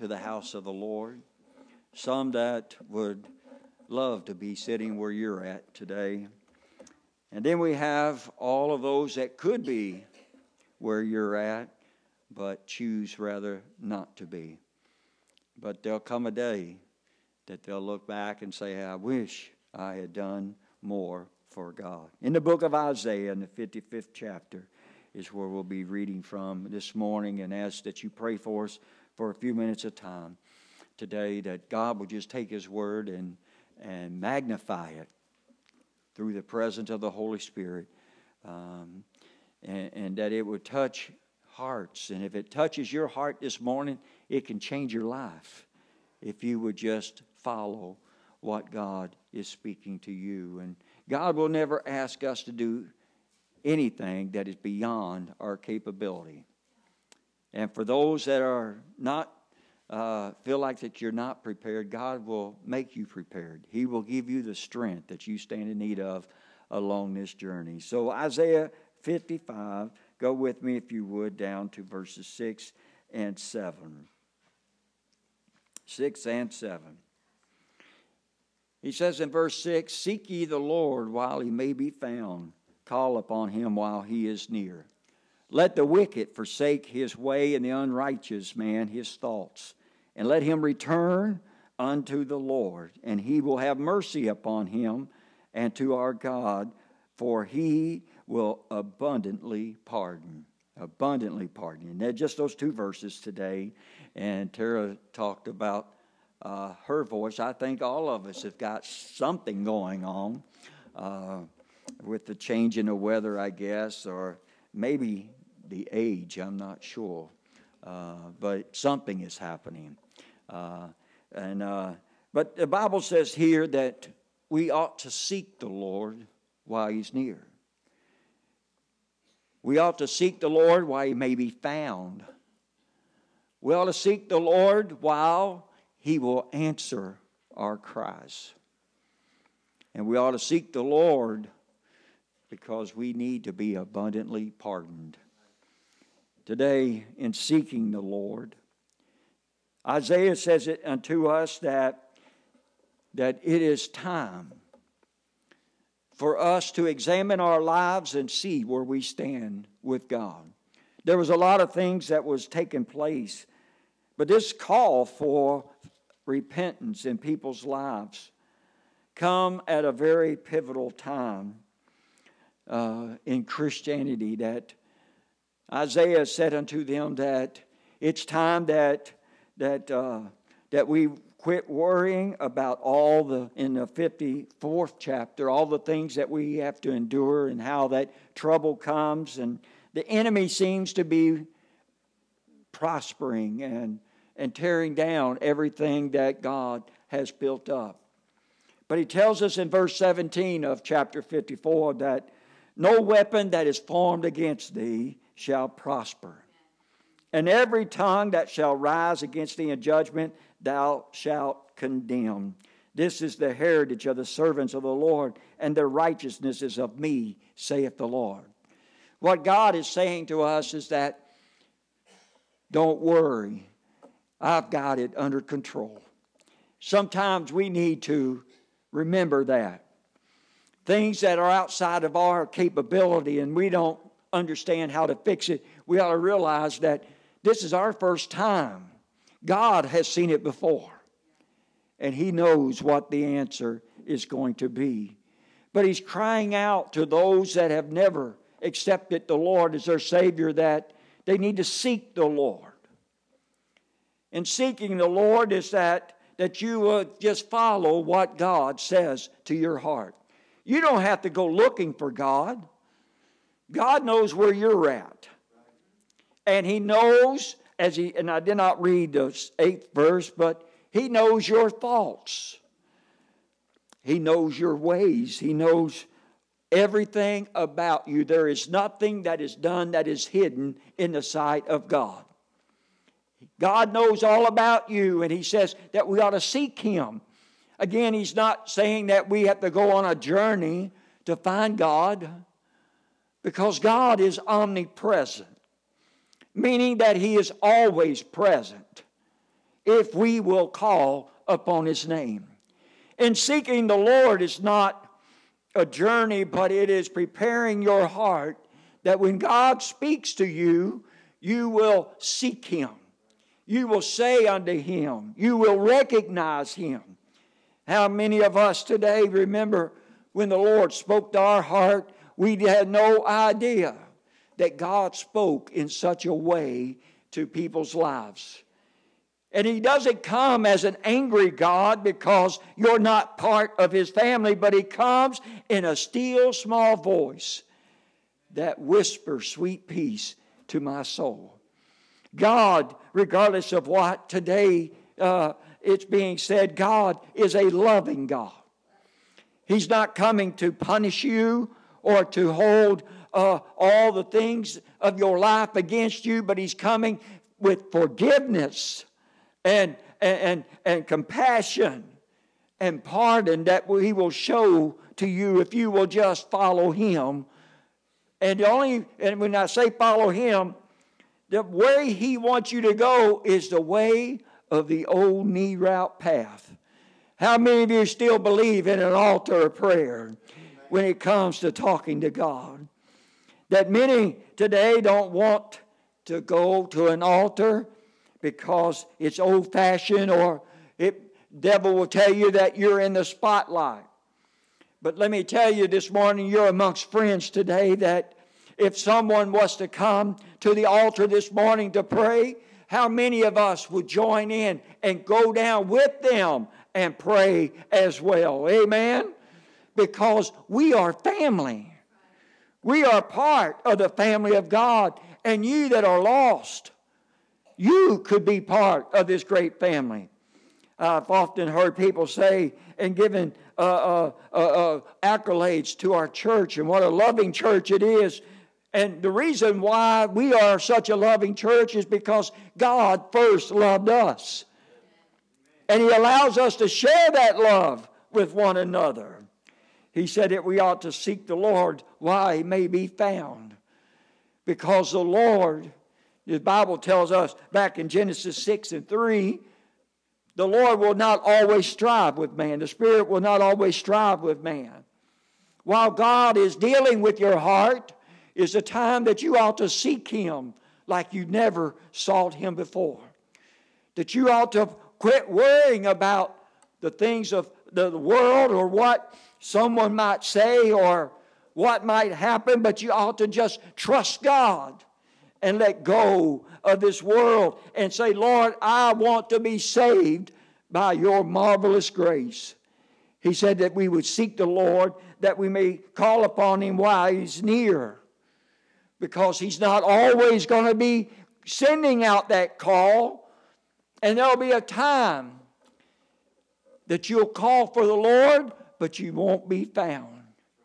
to the house of the Lord. Some that would love to be sitting where you're at today. And then we have all of those that could be where you're at, but choose rather not to be. But there'll come a day that they'll look back and say, I wish I had done more for God. In the book of Isaiah, in the 55th chapter, is where we'll be reading from this morning, and ask that you pray for us for a few minutes of time today, that God will just take His word and magnify it through the presence of the Holy Spirit, and that it would touch hearts. And if it touches your heart this morning, it can change your life if you would just follow what God is speaking to you. And God will never ask us to do anything that is beyond our capability. And for those that are not feel like that you're not prepared, God will make you prepared. He will give you the strength that you stand in need of along this journey. So Isaiah 55, go with me if you would down to verses 6 and 7. 6 and 7. He says in verse 6, Seek ye the Lord while He may be found. Call upon Him while He is near. Let the wicked forsake his way, and the unrighteous man his thoughts. And let him return unto the Lord, and He will have mercy upon him, and to our God, for He will abundantly pardon. Abundantly pardon. And they're just those two verses today. And Tara talked about her voice. I think all of us have got something going on with the change in the weather, I guess, or maybe the age, I'm not sure. But something is happening. But the Bible says here that we ought to seek the Lord while He's near. We ought to seek the Lord while He may be found. We ought to seek the Lord while He will answer our cries. And we ought to seek the Lord because we need to be abundantly pardoned. Today, in seeking the Lord, Isaiah says it unto us that it is time for us to examine our lives and see where we stand with God. There was a lot of things that was taking place, but this call for repentance in people's lives come at a very pivotal time in Christianity, that Isaiah said unto them that it's time that we quit worrying about in the 54th chapter, all the things that we have to endure and how that trouble comes. And the enemy seems to be prospering and tearing down everything that God has built up. But he tells us in verse 17 of chapter 54 that no weapon that is formed against thee shall prosper. And every tongue that shall rise against thee in judgment, thou shalt condemn. This is the heritage of the servants of the Lord, and their righteousness is of me, saith the Lord. What God is saying to us is that, don't worry, I've got it under control. Sometimes we need to remember that. Things that are outside of our capability and we don't understand how to fix it, we ought to realize that this is our first time. God has seen it before, and He knows what the answer is going to be. But He's crying out to those that have never accepted the Lord as their Savior that they need to seek the Lord. And seeking the Lord is that you would just follow what God says to your heart. You don't have to go looking for God. God knows where you're at. And He knows, and I did not read the 8th verse, but He knows your thoughts. He knows your ways. He knows everything about you. There is nothing that is done that is hidden in the sight of God. God knows all about you, and He says that we ought to seek Him. Again, He's not saying that we have to go on a journey to find God, because God is omnipresent, meaning that He is always present. if we will call upon His name. And seeking the Lord is not a journey, but it is preparing your heart that when God speaks to you, you will seek Him. You will say unto Him. You will recognize Him. How many of us today remember when the Lord spoke to our heart, we had no idea that God spoke in such a way to people's lives. And He doesn't come as an angry God because you're not part of His family, but He comes in a still small voice that whispers sweet peace to my soul. God, regardless of what today it's being said, God is a loving God. He's not coming to punish you or to hold all the things of your life against you, but He's coming with forgiveness and compassion and pardon that He will show to you if you will just follow Him. And when I say follow Him, the way He wants you to go is the way of the old knee route path. How many of you still believe in an altar of prayer when it comes to talking to God? That many today don't want to go to an altar because it's old-fashioned, or devil will tell you that you're in the spotlight. But let me tell you this morning, you're amongst friends today, that if someone was to come to the altar this morning to pray, how many of us would join in and go down with them and pray as well? Amen? Because we are family. We are part of the family of God. And you that are lost, you could be part of this great family. I've often heard people say and given accolades to our church and what a loving church it is. And the reason why we are such a loving church is because God first loved us. And He allows us to share that love with one another. He said that we ought to seek the Lord while He may be found. Because the Lord, the Bible tells us back in Genesis 6:3, the Lord will not always strive with man. The Spirit will not always strive with man. While God is dealing with your heart, is a time that you ought to seek Him like you never sought Him before. That you ought to quit worrying about the things of the world or what someone might say or what might happen, but you ought to just trust God and let go of this world and say, Lord, I want to be saved by your marvelous grace. He said that we would seek the Lord, that we may call upon Him while He's near. Because He's not always going to be sending out that call. And there'll be a time that you'll call for the Lord, but you won't be found.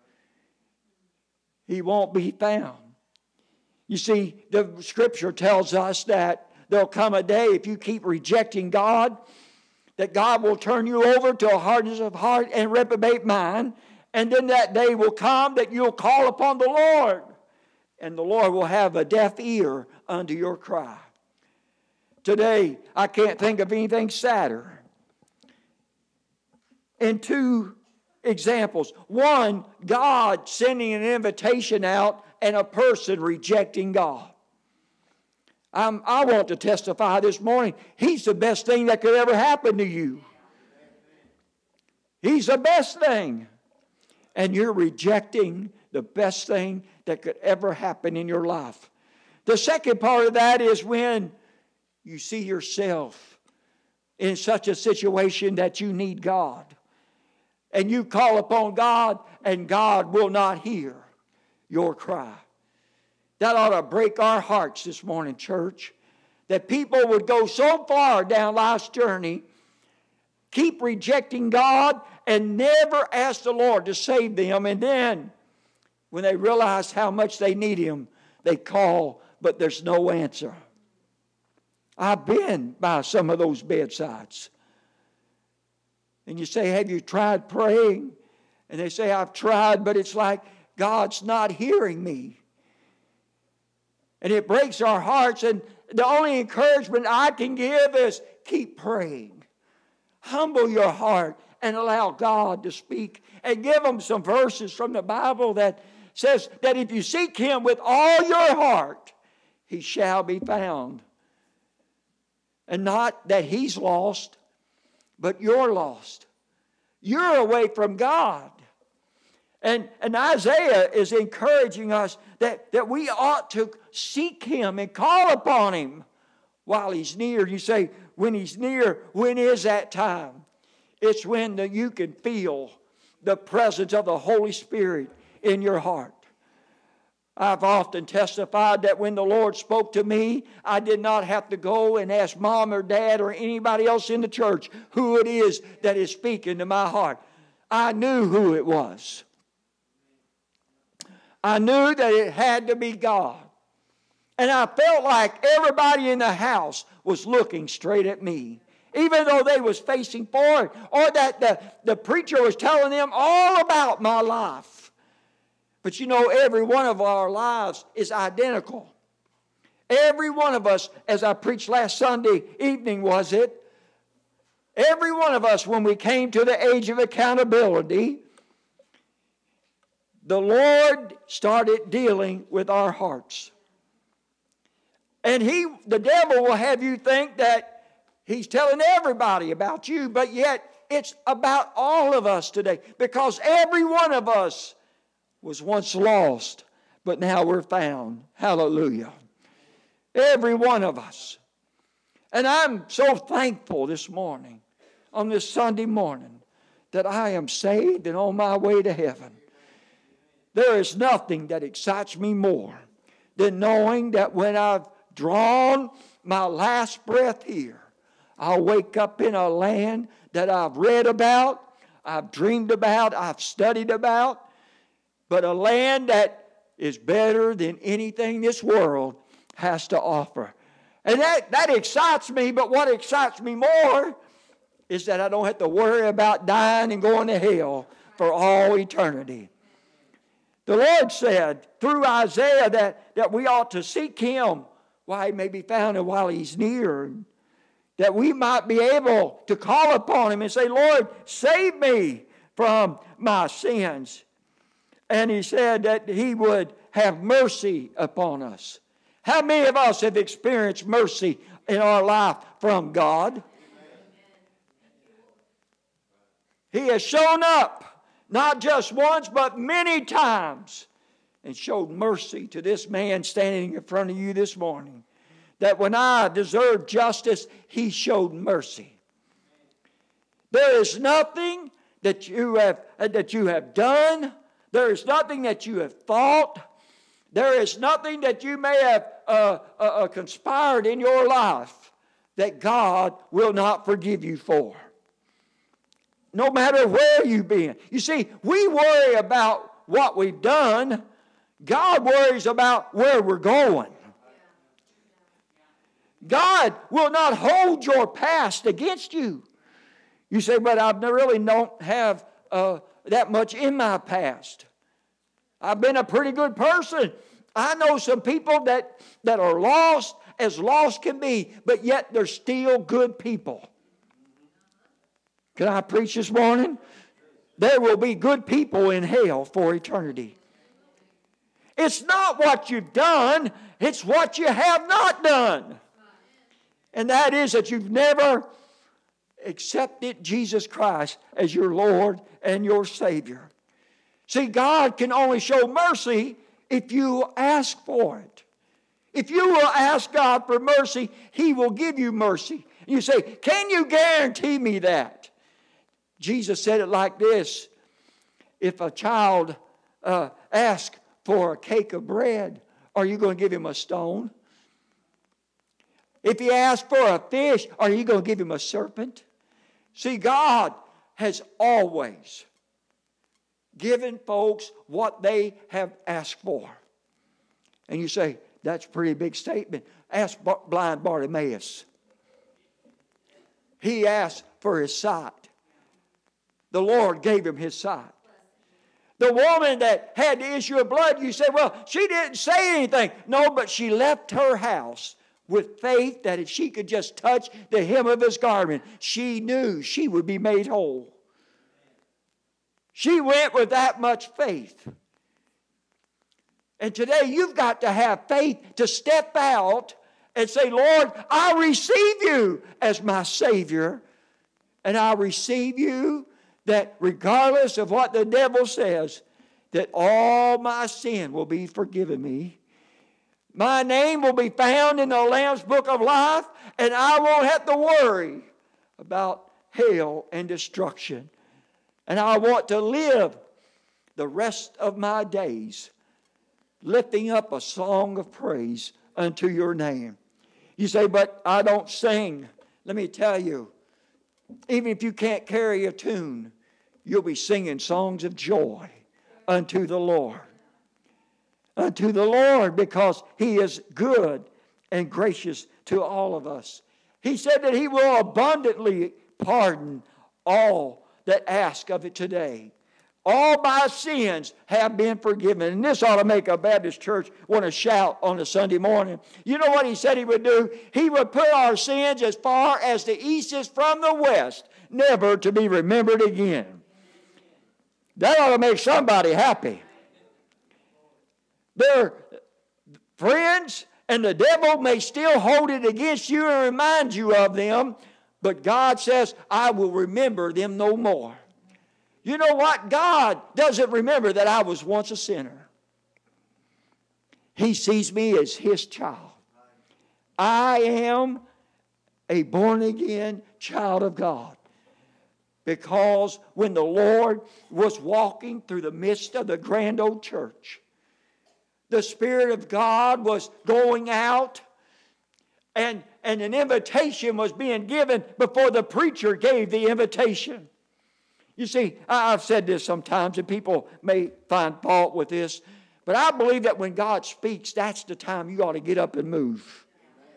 He won't be found. You see, the Scripture tells us that there'll come a day, if you keep rejecting God, that God will turn you over to a hardness of heart and reprobate mind. And then that day will come that you'll call upon the Lord. And the Lord will have a deaf ear unto your cry. Today, I can't think of anything sadder. In two examples. One, God sending an invitation out and a person rejecting God. I want to testify this morning, He's the best thing that could ever happen to you. He's the best thing. And you're rejecting the best thing that could ever happen in your life. The second part of that is when you see yourself in such a situation that you need God. And you call upon God and God will not hear your cry. That ought to break our hearts this morning, church. That people would go so far down life's journey, keep rejecting God and never ask the Lord to save them. And then when they realize how much they need Him, they call, but there's no answer. I've been by some of those bedsides. And you say, have you tried praying? And they say, I've tried, but it's like God's not hearing me. And it breaks our hearts. And the only encouragement I can give is keep praying. Humble your heart and allow God to speak. And give them some verses from the Bible that says that if you seek Him with all your heart, He shall be found. And not that He's lost, but you're lost. You're away from God. And Isaiah is encouraging us that we ought to seek Him and call upon Him while He's near. You say, when He's near, when is that time? It's when you can feel the presence of the Holy Spirit in your heart. I've often testified that when the Lord spoke to me, I did not have to go and ask Mom or Dad or anybody else in the church who it is that is speaking to my heart. I knew who it was. I knew that it had to be God. And I felt like everybody in the house was looking straight at me, even though they was facing forward, or that the preacher was telling them all about my life. But you know, every one of our lives is identical. Every one of us, as I preached last Sunday evening, was it? Every one of us, when we came to the age of accountability, the Lord started dealing with our hearts. And the devil will have you think that he's telling everybody about you, but yet it's about all of us today, because every one of us was once lost, but now we're found. Hallelujah. Every one of us. And I'm so thankful this morning, on this Sunday morning, that I am saved and on my way to heaven. There is nothing that excites me more than knowing that when I've drawn my last breath here, I'll wake up in a land that I've read about, I've dreamed about, I've studied about, but a land that is better than anything this world has to offer. And that excites me, but what excites me more is that I don't have to worry about dying and going to hell for all eternity. The Lord said through Isaiah that we ought to seek Him while He may be found and while He's near, that we might be able to call upon Him and say, Lord, save me from my sins. And He said that He would have mercy upon us. How many of us have experienced mercy in our life from God? He has shown up, not just once, but many times, and showed mercy to this man standing in front of you this morning. That when I deserved justice, He showed mercy. There is nothing that you have done. There is nothing that you have thought. There is nothing that you may have conspired in your life that God will not forgive you for. No matter where you've been. You see, we worry about what we've done. God worries about where we're going. God will not hold your past against you. You say, but I really don't have that much in my past. I've been a pretty good person. I know some people that are lost as lost can be, but yet they're still good people. Can I preach this morning? There will be good people in hell for eternity. It's not what you've done, it's what you have not done. And that is that you've never accepted Jesus Christ as your Lord and your Savior. See, God can only show mercy if you ask for it. If you will ask God for mercy, He will give you mercy. You say, can you guarantee me that? Jesus said it like this. If a child asks for a cake of bread, are you going to give him a stone? If he asks for a fish, are you going to give him a serpent? See, God has always given folks what they have asked for. And you say, that's a pretty big statement. Ask blind Bartimaeus. He asked for his sight. The Lord gave him his sight. The woman that had the issue of blood, you say, well, she didn't say anything. No, but she left her house with faith that if she could just touch the hem of his garment, she knew she would be made whole. She went with that much faith. And today you've got to have faith to step out and say, Lord, I receive you as my Savior. And I receive you that regardless of what the devil says, that all my sin will be forgiven me. My name will be found in the Lamb's Book of Life, and I won't have to worry about hell and destruction. And I want to live the rest of my days lifting up a song of praise unto your name. You say, but I don't sing. Let me tell you, even if you can't carry a tune, you'll be singing songs of joy unto the Lord. Unto the Lord, because He is good and gracious to all of us. He said that He will abundantly pardon all that ask of it today. All my sins have been forgiven. And this ought to make a Baptist church want to shout on a Sunday morning. You know what He said He would do? He would put our sins as far as the east is from the west, never to be remembered again. That ought to make somebody happy. Their friends and the devil may still hold it against you and remind you of them, but God says, I will remember them no more. You know what? God doesn't remember that I was once a sinner. He sees me as His child. I am a born-again child of God. Because when the Lord was walking through the midst of the grand old church, the Spirit of God was going out, and an invitation was being given before the preacher gave the invitation. You see, I've said this sometimes, and people may find fault with this, but I believe that when God speaks, that's the time you ought to get up and move.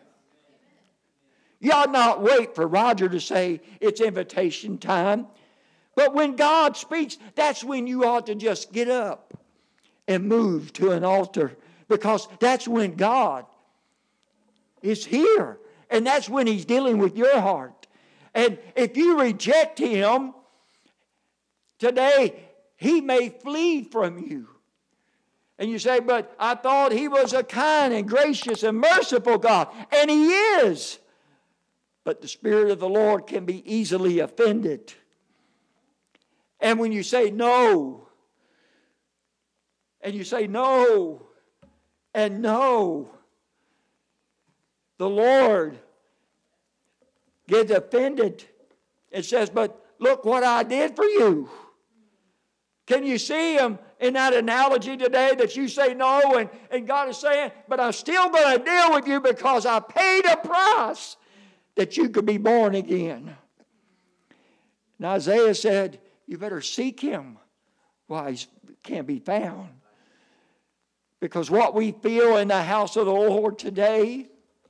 You ought not wait for Roger to say it's invitation time. But when God speaks, that's when you ought to just get up and move to an altar, because that's when God is here, and that's when He's dealing with your heart. And if you reject Him today, He may flee from you. And you say, but I thought He was a kind and gracious and merciful God. And He is. But the Spirit of the Lord can be easily offended. And when you say no, and you say no, and no, the Lord gets offended and says, but look what I did for you. Can you see Him in that analogy today that you say no, and God is saying, but I'm still going to deal with you because I paid a price that you could be born again. And Isaiah said, you better seek Him while He can't be found. Because what we feel in the house of the Lord today,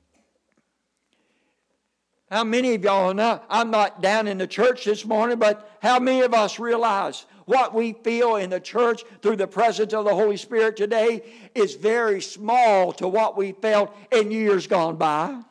how many of y'all know, I'm not down in the church this morning, but how many of us realize what we feel in the church through the presence of the Holy Spirit today is very small to what we felt in years gone by?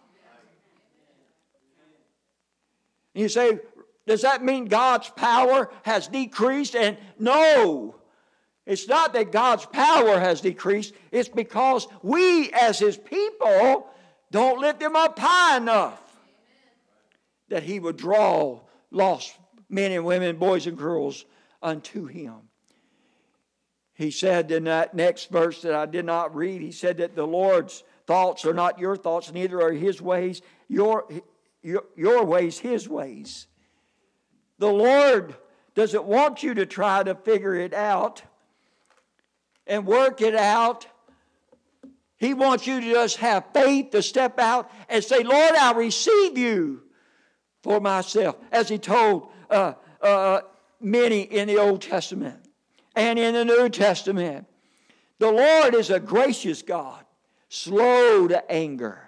You say, does that mean God's power has decreased? And no, it's not that God's power has decreased. It's because we as His people don't lift Him up high enough that He would draw lost men and women, boys and girls unto Him. He said in that next verse that I did not read, He said that the Lord's thoughts are not your thoughts, neither are His ways your ways His ways. The Lord doesn't want you to try to figure it out and work it out. He wants you to just have faith to step out and say, Lord, I receive you for myself. As He told many in the Old Testament and in the New Testament. The Lord is a gracious God, slow to anger.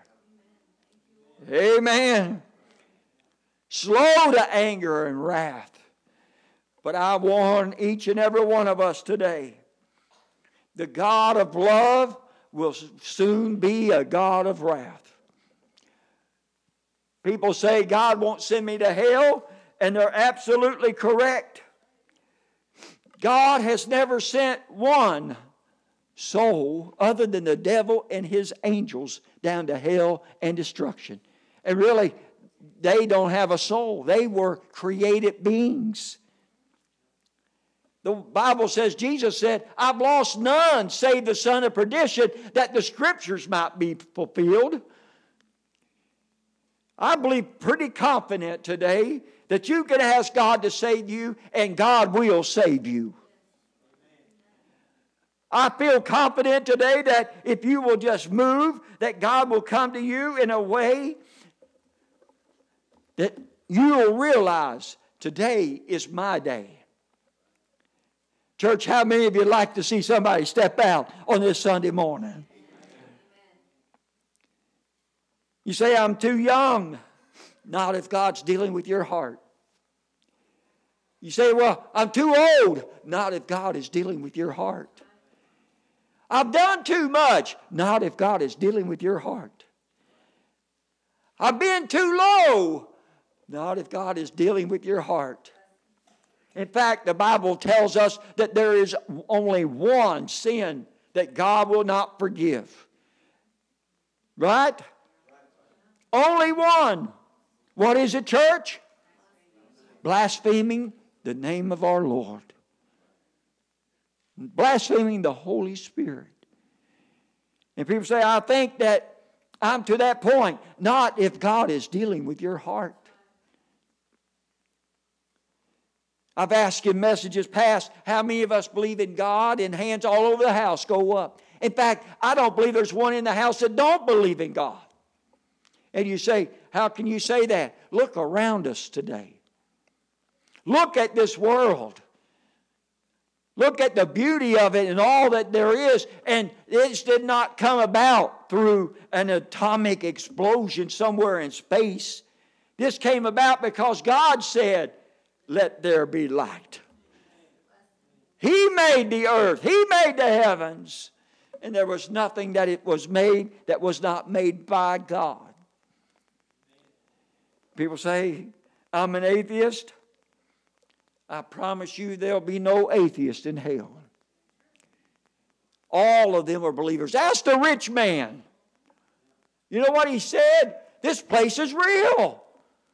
Amen. Slow to anger and wrath. But I warn each and every one of us today, the God of love will soon be a God of wrath. People say God won't send me to hell, and they're absolutely correct. God has never sent one soul other than the devil and his angels down to hell and destruction. And really, they don't have a soul. They were created beings. The Bible says, Jesus said, I've lost none save the son of perdition, that the Scriptures might be fulfilled. I believe pretty confident today that you can ask God to save you, and God will save you. I feel confident today that if you will just move, that God will come to you in a way that you will realize today is my day. Church, how many of you like to see somebody step out on this Sunday morning? You say, I'm too young. Not if God's dealing with your heart. You say, well, I'm too old. Not if God is dealing with your heart. I've done too much. Not if God is dealing with your heart. I've been too low. Not if God is dealing with your heart. In fact, the Bible tells us that there is only one sin that God will not forgive. Right? Only one. What is it, church? Blaspheming the name of our Lord. Blaspheming the Holy Spirit. And people say, I think that I'm to that point. Not if God is dealing with your heart. I've asked in messages past, how many of us believe in God, and hands all over the house go up. In fact, I don't believe there's one in the house that don't believe in God. And you say, how can you say that? Look around us today. Look at this world. Look at the beauty of it and all that there is. And it did not come about through an atomic explosion somewhere in space. This came about because God said, let there be light. He made the earth. He made the heavens. And there was nothing that it was made that was not made by God. People say, I'm an atheist. I promise you there'll be no atheist in hell. All of them are believers. Ask the rich man. You know what he said? This place is real.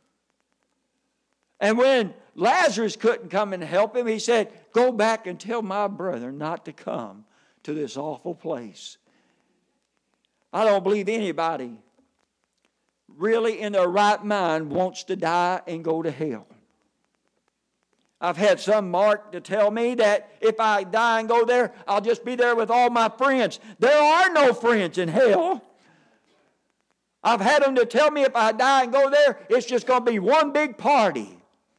And when Lazarus couldn't come and help him, he said, go back and tell my brother not to come to this awful place. I don't believe anybody really in their right mind wants to die and go to hell. I've had some Mark to tell me that if I die and go there, I'll just be there with all my friends. There are no friends in hell. I've had them to tell me if I die and go there, it's just going to be one big party.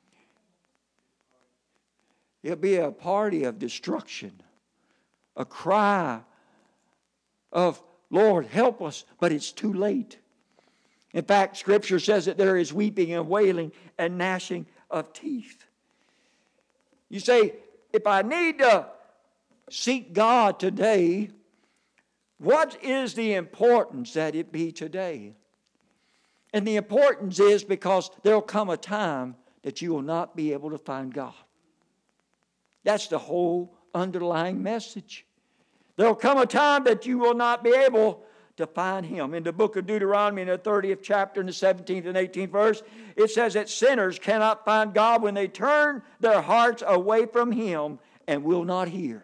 It'll be a party of destruction, a cry of, Lord, help us, but it's too late. In fact, Scripture says that there is weeping and wailing and gnashing of teeth. You say, if I need to seek God today, what is the importance that it be today? And the importance is because there will come a time that you will not be able to find God. That's the whole underlying message. There will come a time that you will not be able to find Him. In the book of Deuteronomy, in the 30th chapter, in the 17th and 18th verse, it says that sinners cannot find God when they turn their hearts away from Him and will not hear.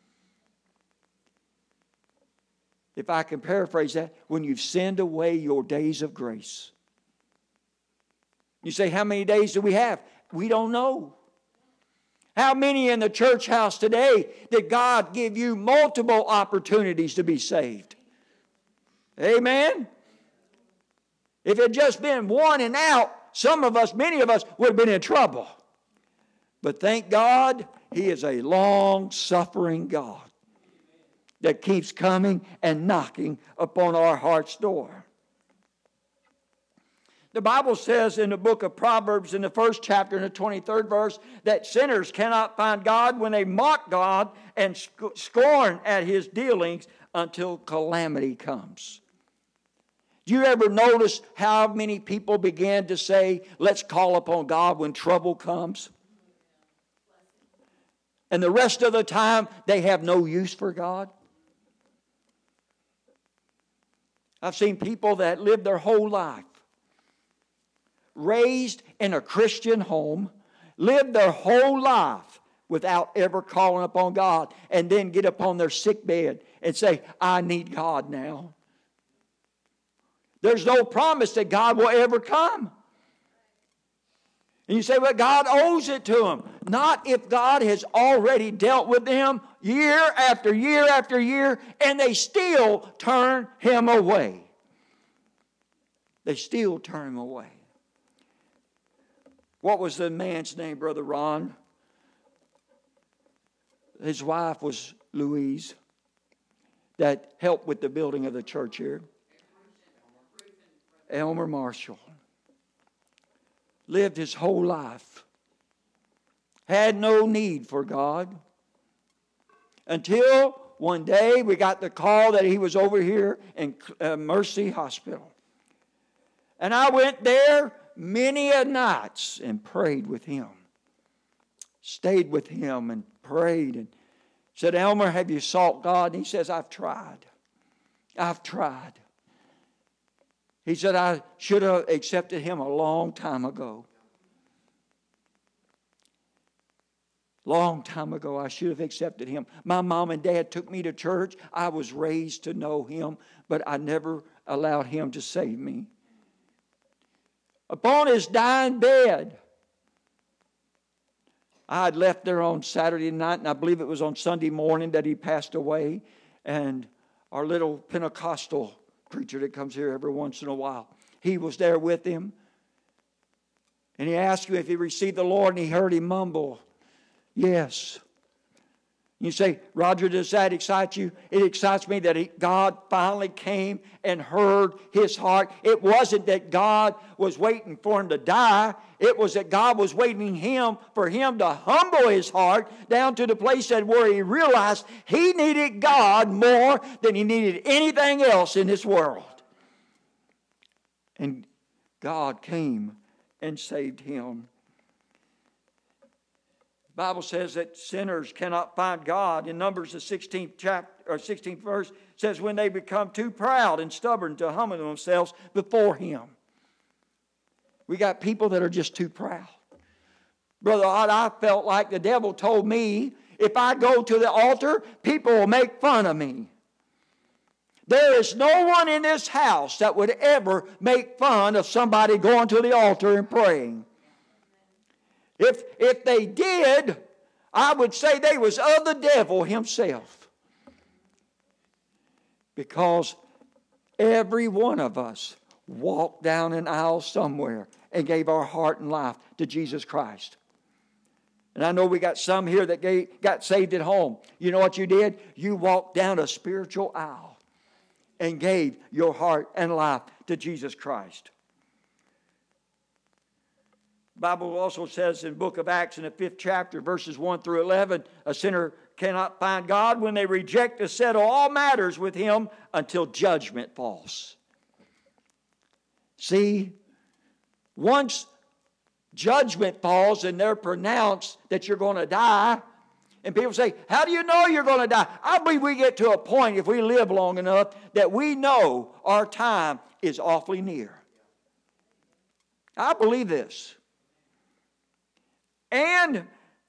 If I can paraphrase that, when you've sinned away your days of grace. You say, how many days do we have? We don't know. How many in the church house today did God give you multiple opportunities to be saved? Amen? If it had just been one and out, some of us, many of us, would have been in trouble. But thank God, He is a long-suffering God that keeps coming and knocking upon our heart's door. The Bible says in the book of Proverbs in the 1st chapter in the 23rd verse that sinners cannot find God when they mock God and scorn at His dealings until calamity comes. Do you ever notice how many people began to say, let's call upon God when trouble comes? And the rest of the time, they have no use for God. I've seen people that live their whole life, raised in a Christian home, lived their whole life without ever calling upon God, and then get upon their sick bed and say, I need God now. There's no promise that God will ever come. And you say, well, God owes it to them. Not if God has already dealt with them year after year after year, and they still turn Him away. They still turn Him away. What was the man's name, Brother Ron? His wife was Louise, that helped with the building of the church here. Elmer Marshall. Lived his whole life. Had no need for God. Until one day we got the call that he was over here in Mercy Hospital. And I went there many a nights and prayed with him. Stayed with him and prayed and said, Elmer, have you sought God? And he says, I've tried. I've tried. He said, I should have accepted Him a long time ago. Long time ago, I should have accepted Him. My mom and dad took me to church. I was raised to know Him, but I never allowed Him to save me. Upon his dying bed, I had left there on Saturday night, and I believe it was on Sunday morning that he passed away. And our little Pentecostal preacher that comes here every once in a while, he was there with him. And he asked him if he received the Lord, and he heard him mumble, yes. You say, Roger, does that excite you? It excites me that God finally came and heard his heart. It wasn't that God was waiting for him to die. It was that God was waiting for him to humble his heart down to the place that where he realized he needed God more than he needed anything else in this world. And God came and saved him. The Bible says that sinners cannot find God. In Numbers, the 16th chapter or 16th verse says, when they become too proud and stubborn to humble themselves before Him. We got people that are just too proud. Brother Odd, I felt like the devil told me, if I go to the altar, people will make fun of me. There is no one in this house that would ever make fun of somebody going to the altar and praying. If they did, I would say they was of the devil himself. Because every one of us walked down an aisle somewhere and gave our heart and life to Jesus Christ. And I know we got some here that got saved at home. You know what you did? You walked down a spiritual aisle and gave your heart and life to Jesus Christ. The Bible also says in the book of Acts in the 5th chapter, verses 1 through 11, a sinner cannot find God when they reject to settle all matters with Him until judgment falls. See, once judgment falls and they're pronounced that you're going to die, and people say, how do you know you're going to die? I believe we get to a point, if we live long enough, that we know our time is awfully near. I believe this. And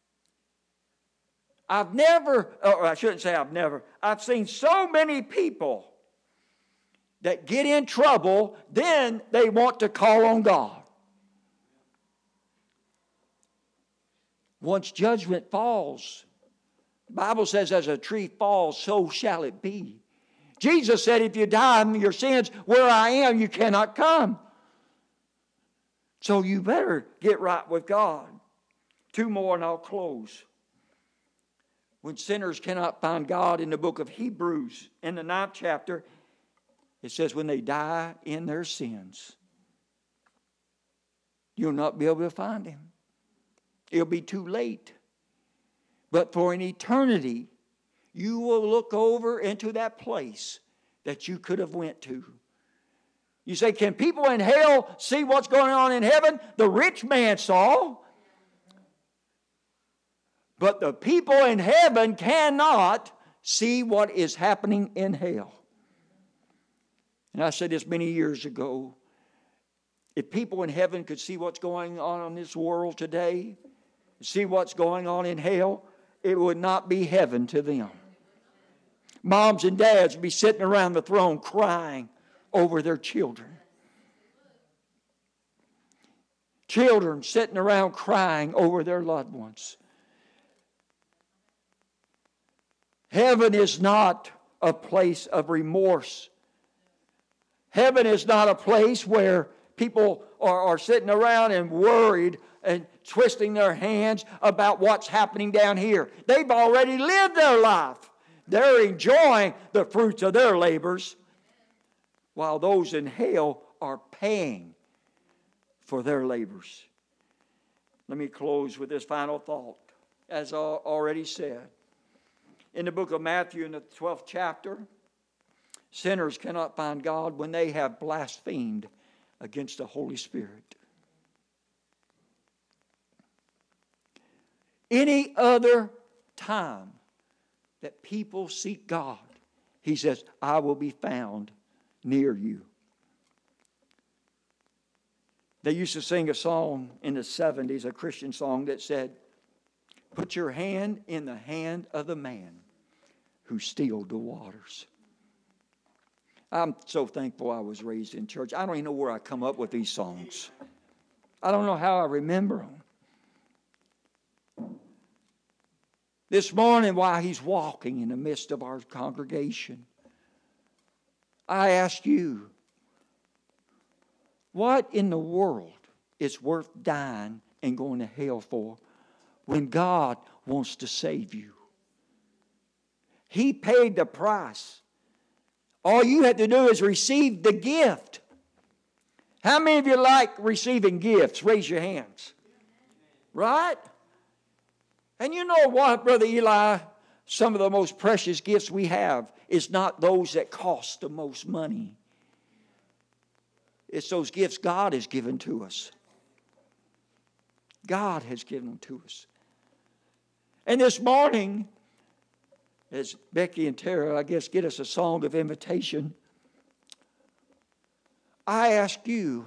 I've seen so many people that get in trouble, then they want to call on God. Once judgment falls, the Bible says, as a tree falls, so shall it be. Jesus said, if you die in your sins, where I am, you cannot come. So you better get right with God. 2 more and I'll close. When sinners cannot find God, in the book of Hebrews, in the 9th chapter, it says when they die in their sins, you'll not be able to find Him. It'll be too late. But for an eternity, you will look over into that place that you could have went to. You say, can people in hell see what's going on in heaven? The rich man saw. But the people in heaven cannot see what is happening in hell. And I said this many years ago. If people in heaven could see what's going on in this world today, see what's going on in hell, it would not be heaven to them. Moms and dads would be sitting around the throne crying over their children. Children sitting around crying over their loved ones. Heaven is not a place of remorse. Heaven is not a place where people are sitting around and worried and twisting their hands about what's happening down here. They've already lived their life. They're enjoying the fruits of their labors, while those in hell are paying for their labors. Let me close with this final thought. As I already said, in the book of Matthew, in the 12th chapter, sinners cannot find God when they have blasphemed against the Holy Spirit. Any other time that people seek God, He says, I will be found near you. They used to sing a song in the 70s, a Christian song that said, put your hand in the hand of the man who stilled the waters. I'm so thankful I was raised in church. I don't even know where I come up with these songs. I don't know how I remember them. This morning, while He's walking in the midst of our congregation, I ask you, what in the world is worth dying and going to hell for when God wants to save you? He paid the price. All you have to do is receive the gift. How many of you like receiving gifts? Raise your hands. Right? And you know what, Brother Eli? Some of the most precious gifts we have is not those that cost the most money. It's those gifts God has given to us. God has given them to us. And this morning, as Becky and Tara, I guess, get us a song of invitation, I ask you,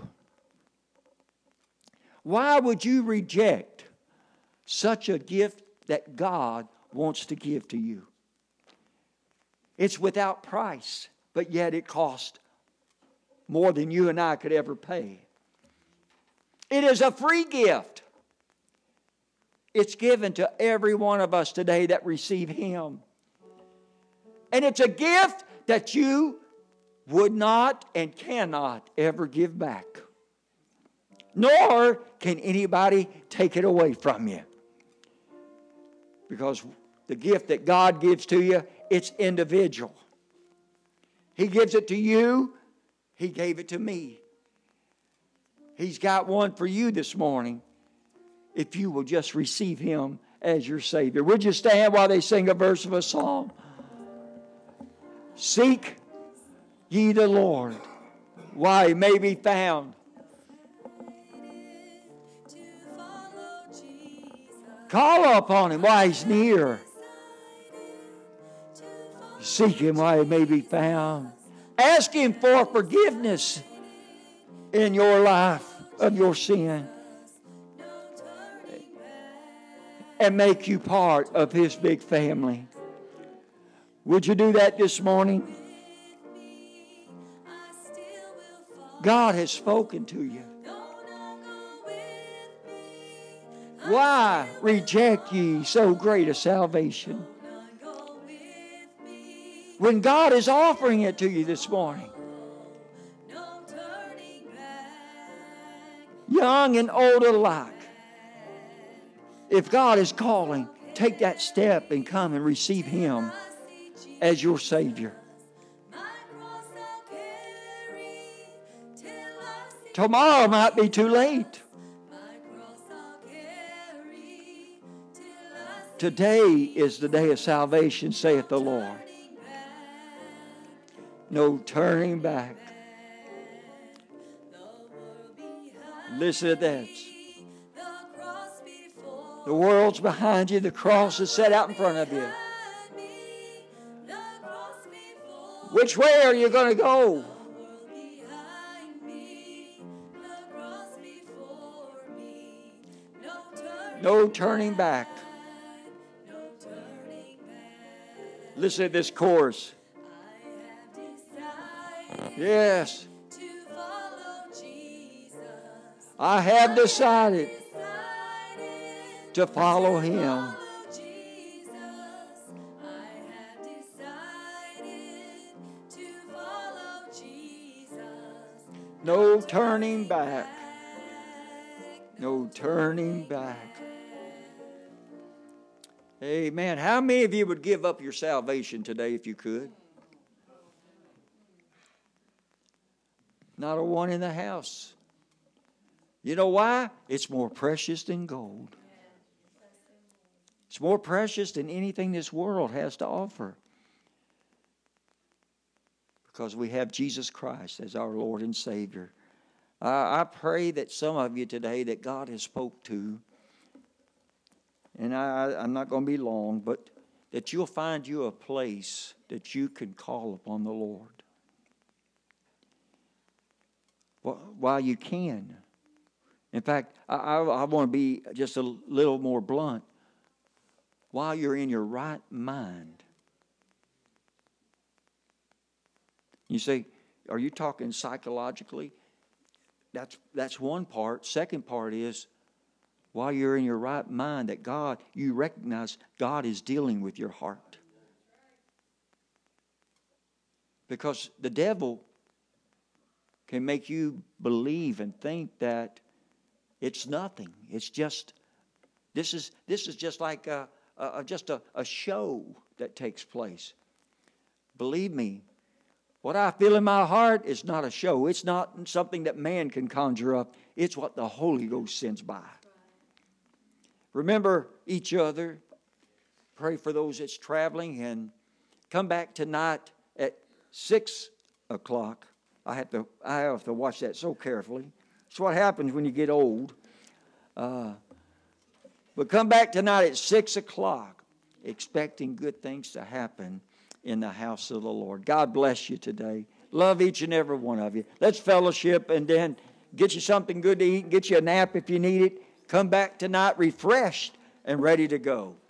why would you reject such a gift that God wants to give to you? It's without price, but yet it costs more than you and I could ever pay. It is a free gift. It's given to every one of us today that receive Him. And it's a gift that you would not and cannot ever give back. Nor can anybody take it away from you. Because the gift that God gives to you, it's individual. He gives it to you. He gave it to me. He's got one for you this morning, if you will just receive Him as your Savior. Would you stand while they sing a verse of a song? Seek ye the Lord while He may be found. Call upon Him while He's near. Seek Him while He may be found. Ask Him for forgiveness in your life of your sin. And make you part of His big family. Would you do that this morning? God has spoken to you. Why reject ye so great a salvation? When God is offering it to you this morning. Young and old alike. If God is calling, take that step and come and receive Him as your Savior. Tomorrow might be too late. Today is the day of salvation, saith the Lord. No turning back. Listen to that. The world's behind you. The cross is set out in front of you. Which way are you going to go? No turning back. Listen to this chorus. Yes. I have decided to follow Him. No turning back. No turning back. Amen. How many of you would give up your salvation today if you could? Not a one in the house. You know why? It's more precious than gold. It's more precious than anything this world has to offer. Because we have Jesus Christ as our Lord and Savior. I pray that some of you today that God has spoke to, and I'm not going to be long, but that you'll find you a place that you can call upon the Lord. While you can. In fact, I want to be just a little more blunt. While you're in your right mind. You say, are you talking psychologically? That's one part. Second part is, while you're in your right mind, that you recognize God is dealing with your heart. Because the devil can make you believe and think that it's nothing. It's just, this is just like a show that takes place. Believe me, what I feel in my heart is not a show. It's not something that man can conjure up. It's what the Holy Ghost sends by. Remember each other. Pray for those that's traveling, and come back tonight at 6 o'clock. I have to watch that so carefully. It's what happens when you get old. But come back tonight at 6 o'clock, expecting good things to happen in the house of the Lord. God bless you today. Love each and every one of you. Let's fellowship and then get you something good to eat, get you a nap if you need it. Come back tonight refreshed and ready to go.